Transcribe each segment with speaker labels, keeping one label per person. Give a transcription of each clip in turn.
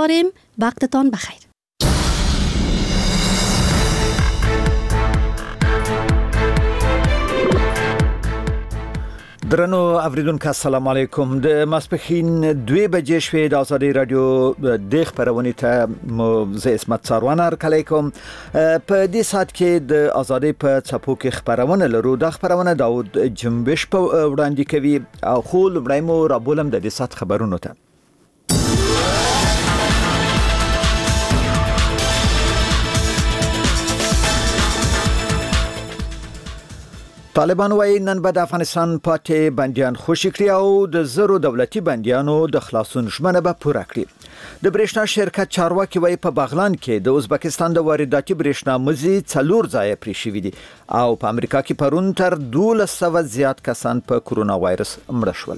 Speaker 1: می‌سپاریم. وقتتان بخیر.
Speaker 2: درنو اوریدونکو السلام علیکم. د ماسپخین 2 بجې شوې د آزادۍ رادیو د خبرونه ته زه اسمت ساروان هرکلی کوم. په دې سات کې د آزادۍ په څپو کې خبرونه لرو. د خبرونه داود جنبش په وړاندې کوي او خو لمړی مو رابولم د دې سات خبرونه ته. طالبان وايي نن به د افغانستان پاتې بنديان خوشي کړي او د زرو دولتي بنديانو د خلاصون ژمنه به پوره کړي. د برېښنا شرکت چارواکي وايي په بغلان کې د ازبکستان د وارداتي برېښنا مزي 4 ځای پرې شوې دي او په امریکا کې پرون تر 1200 زیات کسان په کورونا وایرس مړه شول.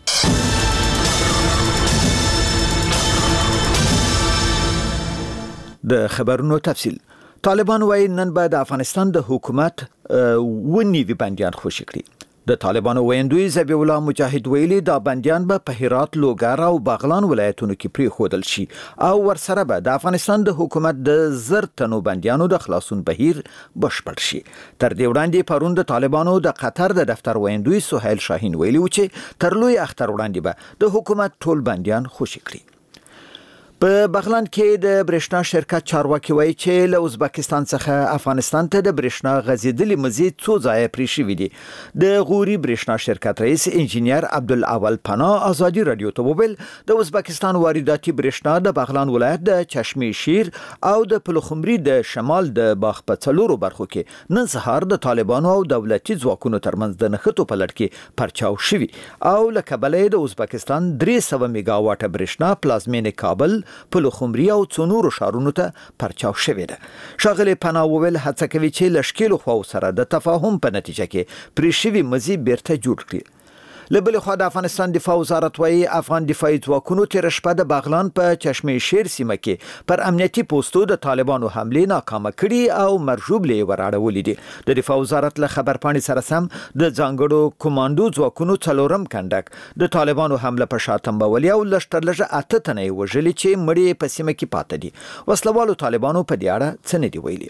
Speaker 2: د خبرونو تفصیل. طالبان وايي نن به د افغانستان د حکومت ونیوي بنديان خوشي کړي. د طالبانو ویندوی ذبیح الله مجاهد ویلي دا بنديان به په هرات، لوګر او بغلان ولایتونو کې پرې خودل شي او ورسره به د افغانستان د حکومت د زر تنو بنديانو د خلاصون بهیر بشپړ شي. تر دې وړاندې پرون د طالبانو د قطر د دفتر ویندوی سهیل شاهین ویلي و چې تر لوی اختر وړاندې به د حکومت ټول بنديان خوشي کړي. په بغلان کې د برېښنا شرکت چارواکي وایي چې له ازبکستان څخه افغانستان ته د برېښنا غځېدلې مزي 2 ځای پرې شوې دي. د غوري برېښنا شرکت رئیس انجینیر عبدالاول پناه آزادي رادیو ته وویل د ازبکستان وارداتي برېښنا د بغلان ولایت د چشمه شیر او د پلخمري د شمال د باغ په څلورو برخو کې نن سهار د طالبانو او دولتي ځواکونو ترمنځ د نښتو په لړ کې پرچاو شوي او له کبله د ازبکستان 300 میگا واټه برېښنا پلازمینې کابل پلخمري او څونورو شهرونو ته پرچاو شوې ده. ښاغلی پناه وویل هڅه کوي چې له ښکېلو خواو سره د تفاهم په نتیجه کې پرې شوي مزي بیرته جوړ کړي. له بلې خوا د افغانستان دفاع وزارت وايي افغان دفاعي ځواکونو تېره شپه د بغلان په چشمه شیر سیمه کې پر امنیتي پوسټو د طالبانو حملې ناکامه کړي او مرجوبلې وراړولې دي. د دفاع وزارت له خبرپاڼې سره سم د ځانګړو کمانډو ځواکونو 4م کنډک د طالبانو حمله په شا تنبولي او لږ 8 تنه وژلي چې مړي په سیمه کې پاتې دي. وسلوالو طالبانو په دې اړه څه نه دی ویلي.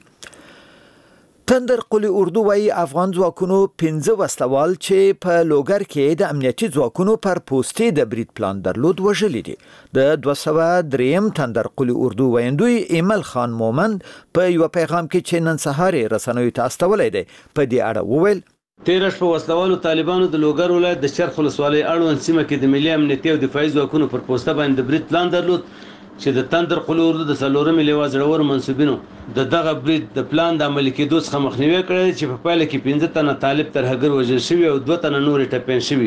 Speaker 2: تندر قلی اردو وايي افغان ځواکونو 15 وسلوال چې په لوګر کې د امنیتي ځواکونو پر پوسټي د برید پلان درلود وژلي دي. د 203 تندر قلی اردو ویندوی ایمل خان مومن په یو پیغام کې چې نن سهار رسنیو ته استولې دی په دې اړه وویل
Speaker 3: 13 په وسلوالو طالبانو د لوګر ولایت د چرخ ولسوالۍ اړوند سیمه کې د ملي امنیتي او دفاعي ځواکونو پر پوسټه باندې د برید پلان درلود چې د تندر قلی اردو د 4 لیوا زړور منسوبینو د دغه برید د پلان د عملي کېدو څخه مخنیوي کړی چې په پایله کې 15 تنه طالب ترهګر وژل شوي او 2 تنه نور ټپین شوي.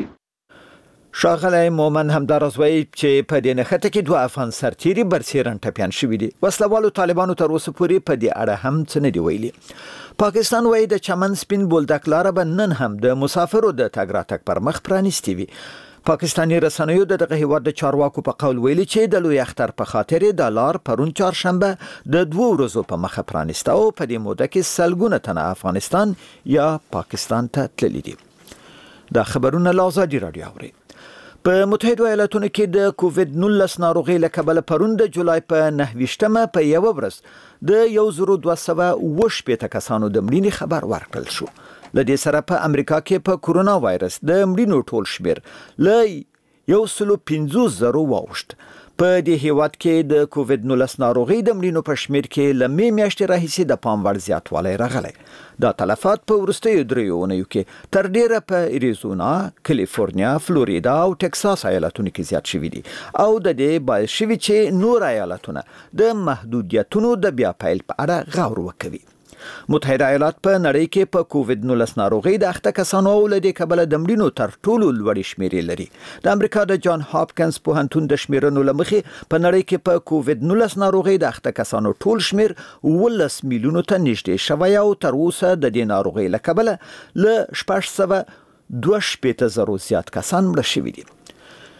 Speaker 2: ښاغلی مومن همداراز وایي چې په دې نښته کې 2 افغان سرتیري برسیرن ټپیان شوي دي. وسلوالو طالبانو تر اوسه پورې په دې اړه هم څه نه دی ویلي. پاکستان وايي د چمن سپین بولدک لاره به نن هم د مسافرو د تګ راتګ پر مخ پرانیستي وي. پاکستاني رسنیو دغه هیواد د چارواکو په قول ویلي چې د لوی اختر په خاطر د لار پرون چهارشنبه د 2 ورځو په مخه پرانیسته او په دې موده کې سلګونه تنه افغانستان یا پاکستان ته تللي دي. دا خبرونه له آزادي رادیو اوري. په متحده ایالاتونو کې د کووید 19 ناروغي له کبله پرون د جولای په 9مه په یو ورځ د 1280 کسانو د مړینې خبر ورکړل شو. لدې سره په امریکا کې په کورونا وایرس د مړینو ټول شمیر ل 150,000 واوښت. په دې هیواد کې د کووید 19 ناروغي د مړینو په شمیر کې ل میاشتې راهیسې د پام وړ زیاتوالی راغلی. دا تلفات په وروستیو 3 اونیو کې تر ډیره په اریزونا، کالیفورنیا، فلوریدا او ټکساس ایالتونو کې زیات شوي دي او د دې باعث شوي چې نور ایالتونه د محدودیتونو د بیا پیل په اړه غور وکوي. متحده ایالات په نړۍ کې په کووید 19 ناروغي د 8 کسانو ولدي کبله د مړینو تر ټولو لوړې شمیرې لري. د امریکا د جان هاپکینز پوهنتون د شمیرنو لمخې په نړۍ کې په کووید 19 ناروغي د 8 کسانو ټول شمیر 19 میلیونو ته نږدې شوی او تر اوسه د دې ناروغي له کبله ل 622,000 زیات کسان مړه شوي دي.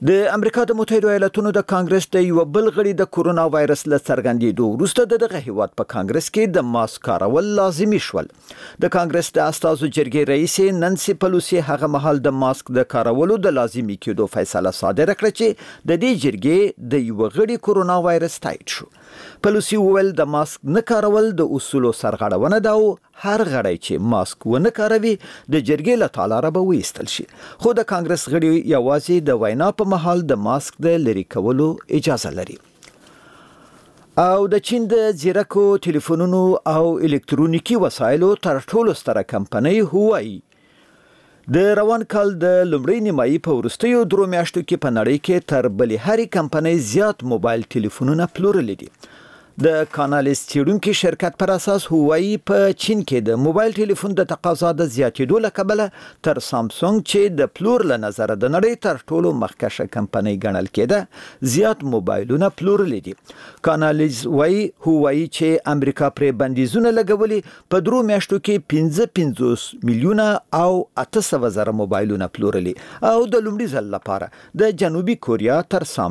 Speaker 2: د امریکا د متحده ایالاتونو د کانګرس د یو بل غړي د کورونا وایرس له څرګندېدو وروسته دغه هیواد په کانګرس کې د ماسک کارول لازمي شول. د کانګرس د استازو جرګې رئیس نانسي پلوسی هغه مهال د ماسک د کارولو د لازمي کېدو فیصله صادره کړه چې د دې جرګې د یو غړي کورونا وایرس تایید شو. پلوسی وویل د ماسک نه کارول د اصولو سرغړونه ده او هر غړی چې ماسک ونه کاروي د جرګې له تالاره به وایستل شي. خو د کانګرس غړي یوازې د وینا په مهال د ماسک د لرې کولو اجازه لري. او د چین د زیرکو ټلیفونونو او الکترونیکی وسایلو تر ټولو ستره کمپنۍ هوایی د روان کال د لومړۍ نیمایي په وروستیو 3 میاشتو کې په نړۍ کې تر بلې هرې کمپنۍ زیات موبایل ټلیفونونه پلورلي دي. د کانالیس څیړونکي شرکت پر اساس هوایی په چین کې د موبایل ټلیفون د تقاضا د زیاتېدو له کبله تر سامسونګ چې د پلور له نظره د نړۍ تر ټولو مخکښه کمپنۍ ګڼل کېده زیات موبایلونه پلورلي دي. کانالیس وايي هوایی چې امریکا پرې بندیزونه لګولي په 3 میاشتو کې 55 میلیونه او 800,000 موبایلونه پلورلي او د لومړي ځل لپاره د جنوبي کوریا تر